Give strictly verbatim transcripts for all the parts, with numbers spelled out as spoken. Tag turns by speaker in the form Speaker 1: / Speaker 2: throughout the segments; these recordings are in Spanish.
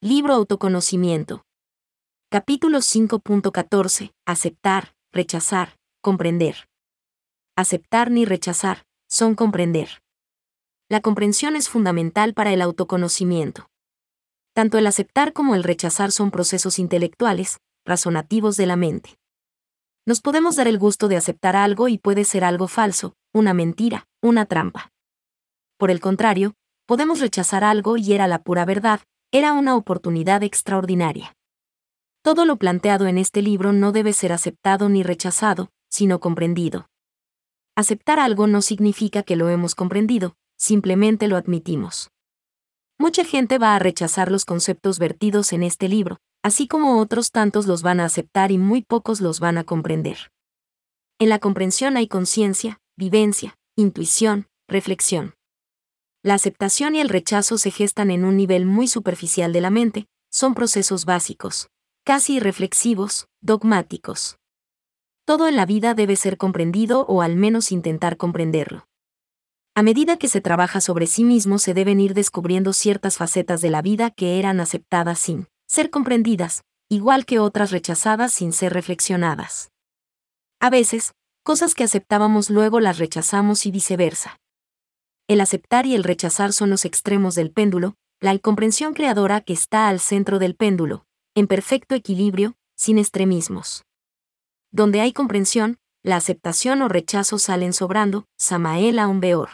Speaker 1: Libro Autoconocimiento. Capítulo cinco punto catorce. Aceptar, rechazar, comprender. Aceptar ni rechazar, son comprender. La comprensión es fundamental para el autoconocimiento. Tanto el aceptar como el rechazar son procesos intelectuales, razonativos de la mente. Nos podemos dar el gusto de aceptar algo y puede ser algo falso, una mentira, una trampa. Por el contrario, podemos rechazar algo y era la pura verdad, era una oportunidad extraordinaria. Todo lo planteado en este libro no debe ser aceptado ni rechazado, sino comprendido. Aceptar algo no significa que lo hemos comprendido, simplemente lo admitimos. Mucha gente va a rechazar los conceptos vertidos en este libro, así como otros tantos los van a aceptar y muy pocos los van a comprender. En la comprensión hay conciencia, vivencia, intuición, reflexión. La aceptación y el rechazo se gestan en un nivel muy superficial de la mente, son procesos básicos, casi irreflexivos, dogmáticos. Todo en la vida debe ser comprendido o al menos intentar comprenderlo. A medida que se trabaja sobre sí mismo se deben ir descubriendo ciertas facetas de la vida que eran aceptadas sin ser comprendidas, igual que otras rechazadas sin ser reflexionadas. A veces, cosas que aceptábamos luego las rechazamos y viceversa. El aceptar y el rechazar son los extremos del péndulo, la incomprensión creadora que está al centro del péndulo, en perfecto equilibrio, sin extremismos. Donde hay comprensión, la aceptación o rechazo salen sobrando, Samael Aun Weor.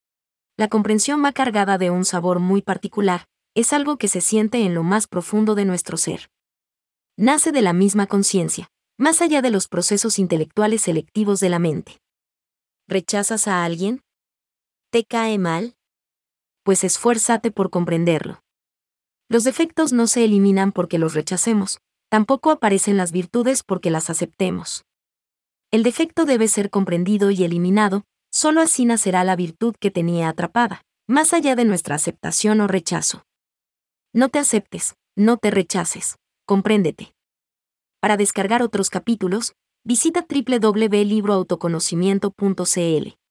Speaker 1: La comprensión va cargada de un sabor muy particular, es algo que se siente en lo más profundo de nuestro ser. Nace de la misma conciencia, más allá de los procesos intelectuales selectivos de la mente. ¿Rechazas a alguien? ¿Te cae mal? Pues esfuérzate por comprenderlo. Los defectos no se eliminan porque los rechacemos, tampoco aparecen las virtudes porque las aceptemos. El defecto debe ser comprendido y eliminado, solo así nacerá la virtud que tenía atrapada, más allá de nuestra aceptación o rechazo. No te aceptes, no te rechaces, compréndete. Para descargar otros capítulos, visita doble u doble u doble u punto libro autoconocimiento punto c l.